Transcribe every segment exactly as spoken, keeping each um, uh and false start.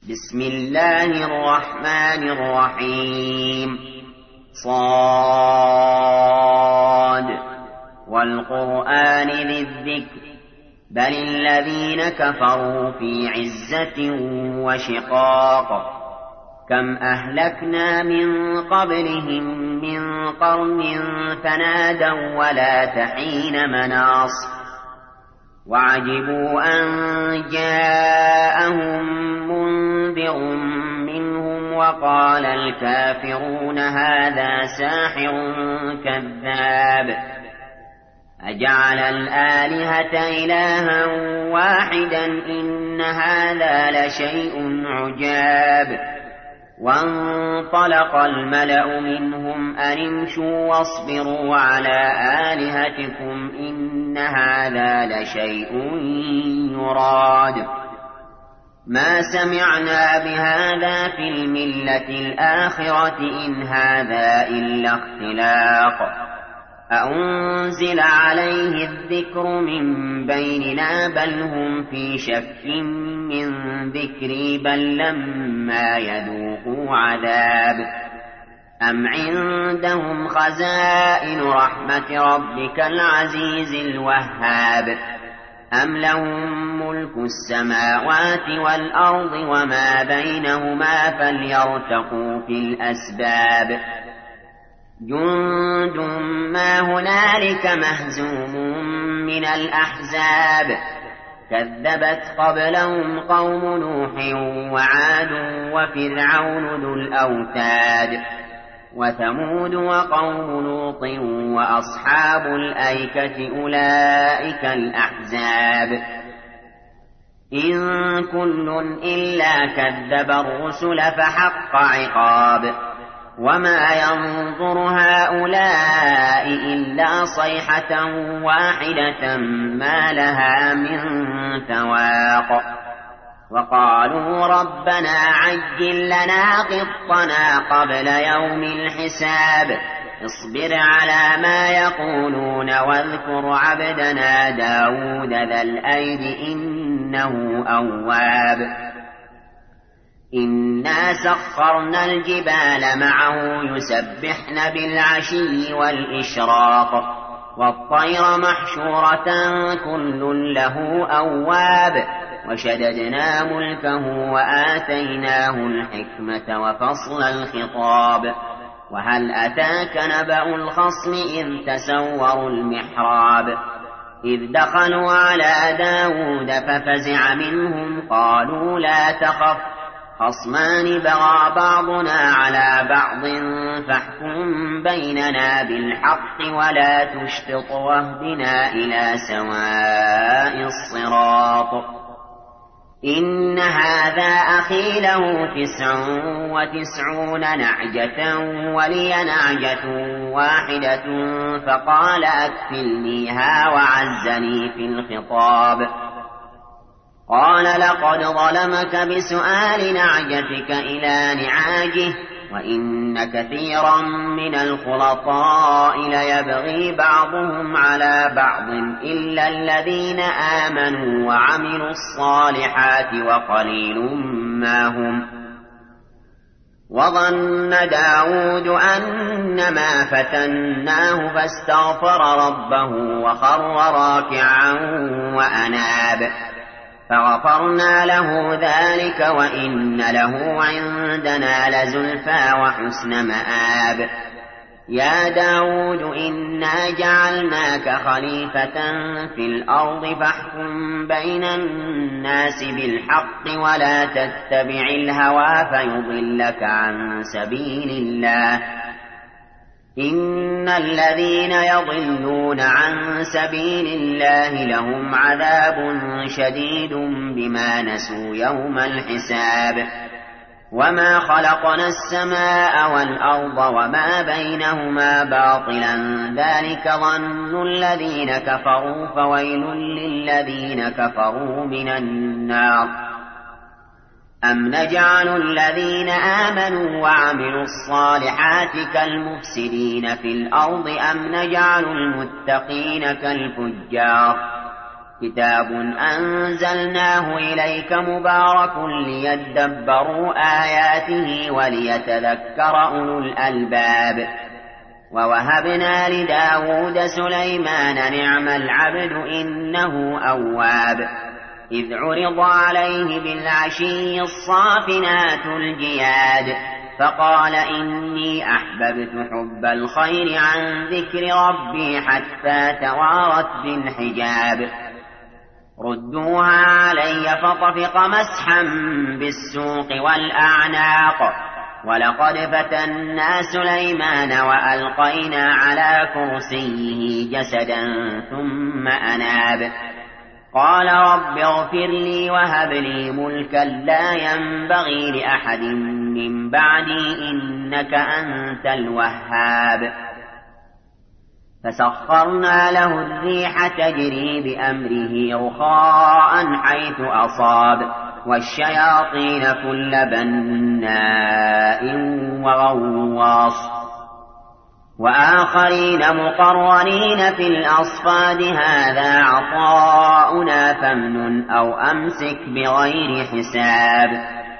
بسم الله الرحمن الرحيم صاد والقرآن ذي الذكر بل الذين كفروا في عزة وشقاق كم أهلكنا من قبلهم من قرن فنادوا ولا تحين مناص وعجبوا أن جاءهم منذر منهم وقال الكافرون هذا ساحر كذاب أجعل الآلهة إلها واحدا إن هذا لشيء عجاب وانطلق الملأ منهم أن امشوا واصبروا على آلهتكم إن هذا لشيء يراد ما سمعنا بهذا في الملة الآخرة إن هذا إلا اختلاق أأنزل عليه الذكر من بيننا بل هم في شك من ذكري بل لما يذوقوا عذاب أم عندهم خزائن رحمة ربك العزيز الوهاب أم لهم ملك السماوات والأرض وما بينهما فليرتقوا في الأسباب جند ما هنالك مهزوم من الأحزاب كذبت قبلهم قوم نوح وعاد وفرعون ذو الأوتاد وثمود وقوم لوط وأصحاب الأيكة أولئك الأحزاب إن كل إلا كذب الرسل فحق عقاب وما ينظر هؤلاء إلا صيحة واحدة ما لها من فواق وقالوا ربنا عجل لنا قطنا قبل يوم الحساب اصبر على ما يقولون واذكر عبدنا داود ذا الأيد إنه أواب إنا سخرنا الجبال معه يسبحن بالعشي والإشراق والطير محشورة كل له أواب وشددنا ملكه وآتيناه الحكمة وفصل الخطاب وهل أتاك نبأ الخصم إذ تسوروا المحراب إذ دخلوا على داود ففزع منهم قالوا لا تخف خصمان بغى بعضنا على بعض فاحكم بيننا بالحق ولا تشطط واهدنا إلى سواء الصراط إن هذا أخي له تسع وتسعون نعجة ولي نعجة واحدة فقال أكفلنيها وعزني في الخطاب قال لقد ظلمك بسؤال نعجتك إلى نعاجه وإن كثيرا من الخلطاء ليبغي بعضهم على بعض إلا الذين آمنوا وعملوا الصالحات وقليل ما هم وظن داود أنما فتناه فاستغفر ربه وخر راكعا وأناب فغفرنا له ذلك وإن له عندنا لزلفى وحسن مآب يا داود إنا جعلناك خليفة في الأرض فاحكم بين الناس بالحق ولا تتبع الهوى فيضلك عن سبيل الله إن الذين يضلون عن سبيل الله لهم عذاب شديد بما نسوا يوم الحساب وما خلقنا السماء والأرض وما بينهما باطلا ذلك ظن الذين كفروا فويل للذين كفروا من النار أم نجعل الذين آمنوا وعملوا الصالحات كالمفسدين في الأرض أم نجعل المتقين كالفجار كتاب أنزلناه إليك مبارك ليدبروا آياته وليتذكر أولو الألباب. ووهبنا لداود سليمان نعم العبد إنه أواب. إذ عرض عليه بالعشي الصافنات الجياد فقال إني أحببت حب الخير عن ذكر ربي حتى توارت بالحجاب. ردوها علي فطفق مسحا بالسوق والأعناق. ولقد فتنا سليمان وألقينا على كرسيه جسدا ثم أناب. قال رب اغفر لي وهب لي ملكا لا ينبغي لأحد من بعدي إنك أنت الوهاب. فسخرنا له الريح تجري بأمره رخاء حيث أصاب والشياطين كل بناء وغواص وآخرين مقرنين في الأصفاد هذا عطاؤنا فامنن أو أمسك بغير حساب.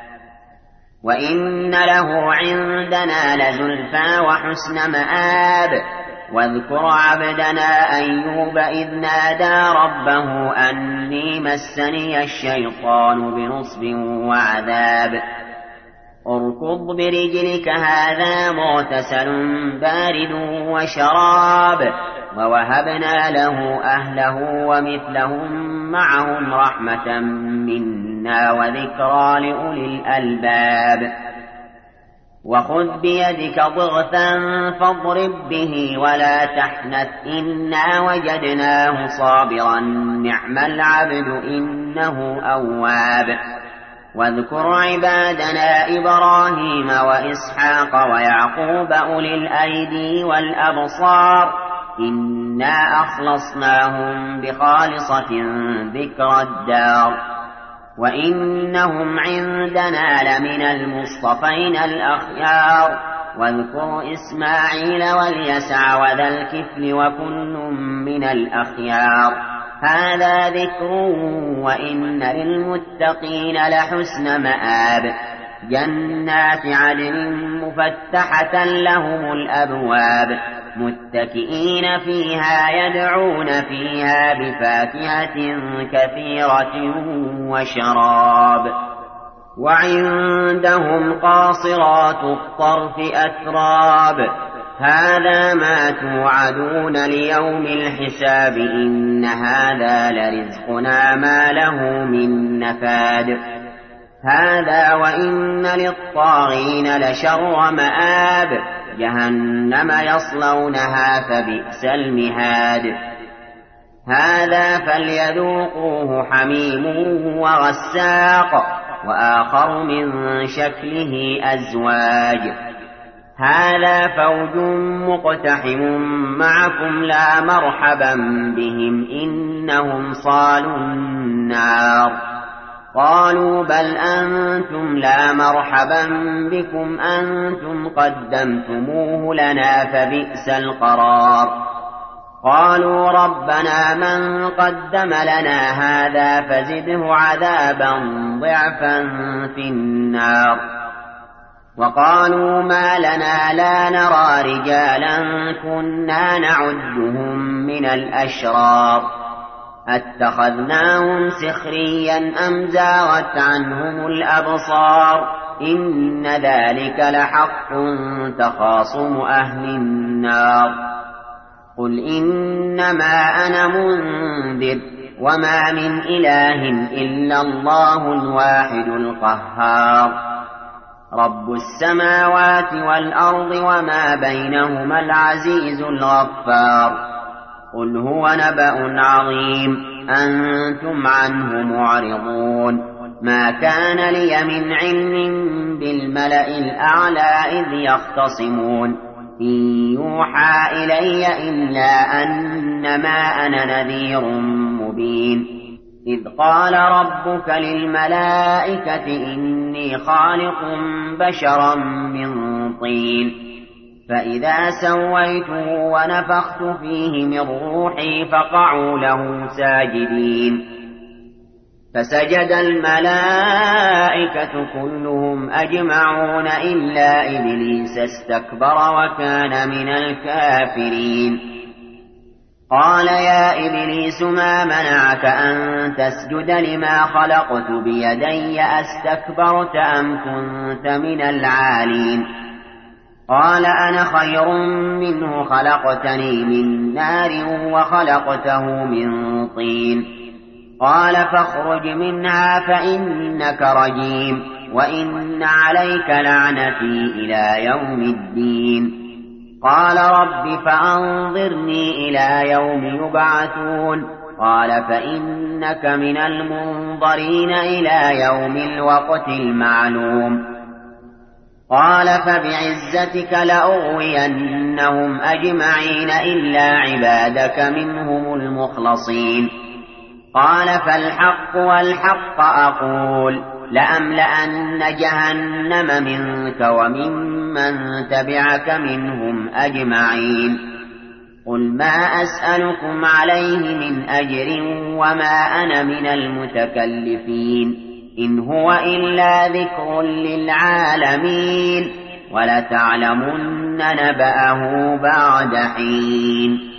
وإن له عندنا لزلفى وحسن مآب. واذكر عبدنا أيوب إذ نادى ربه أني مسني الشيطان بنصب وعذاب. اركض برجلك هذا مغتسل بارد وشراب. ووهبنا له أهله ومثلهم معهم رحمة منا وذكرى لأولي الألباب. وخذ بيدك ضغثا فاضرب به ولا تحنث إنا وجدناه صابرا نعم العبد إنه أواب. واذكر عبادنا إبراهيم وإسحاق ويعقوب أولي الأيدي والأبصار إنا أخلصناهم بخالصة ذكر الدار. وإنهم عندنا لمن المصطفين الأخيار. واذكر إسماعيل واليسع وذا الكفل وكل من الأخيار. هذا ذكر وإن للمتقين لحسن مآب. جنات عدن مفتحة لهم الأبواب متكئين فيها يدعون فيها بفاكهة كثيرة وشراب. وعندهم قاصرات الطرف أتراب. هذا ما توعدون ليوم الحساب إن هذا لرزقنا ما له من نفاد. هذا وإن للطاغين لشر مآب. جهنم يصلونها فبئس المهاد. هذا فليذوقوه حميم وغساق وآخر من شكله أزواج. هذا فوج مقتحم معكم لا مرحبا بهم إنهم صالوا النار. قالوا بل أنتم لا مرحبا بكم أنتم قدمتموه لنا فبئس القرار. قالوا ربنا من قدم لنا هذا فزده عذابا ضعفا في النار. وقالوا ما لنا لا نرى رجالا كنا نعدهم من الأشرار. أتخذناهم سخريا أم زاغت عنهم الأبصار إن ذلك لحق تخاصم أهل النار. قل إنما أنا منذر وما من إله إلا الله الواحد القهار. رب السماوات والأرض وما بينهما العزيز الغفار. قل هو نبأ عظيم أنتم عنه معرضون. ما كان لي من علم بالملأ الأعلى إذ يختصمون إن يوحى إلي إلا أنما أنا نذير مبين. إذ قال ربك للملائكة إني خالق بشرا من طين فإذا سويته ونفخت فيه من روحي فقعوا له ساجدين فسجد الملائكة كلهم أجمعون إلا إبليس استكبر وكان من الكافرين قال يا إبليس ما منعك أن تسجد لما خلقت بيدي أستكبرت أم كنت من العالين قال أنا خير منه خلقتني من نار وخلقته من طين قال فاخرج منها فإنك رجيم وإن عليك لعنتي إلى يوم الدين قال رب فأنظرني إلى يوم يبعثون قال فإنك من المنظرين إلى يوم الوقت المعلوم قال فبعزتك لأغوينهم أجمعين إلا عبادك منهم المخلصين قال فالحق والحق أقول لأملأن جهنم منك وممن تبعك منهم أجمعين قل ما أسألكم عليه من أجر وما أنا من المتكلفين إن هو إلا ذكر للعالمين ولتعلمن نبأه بعد حين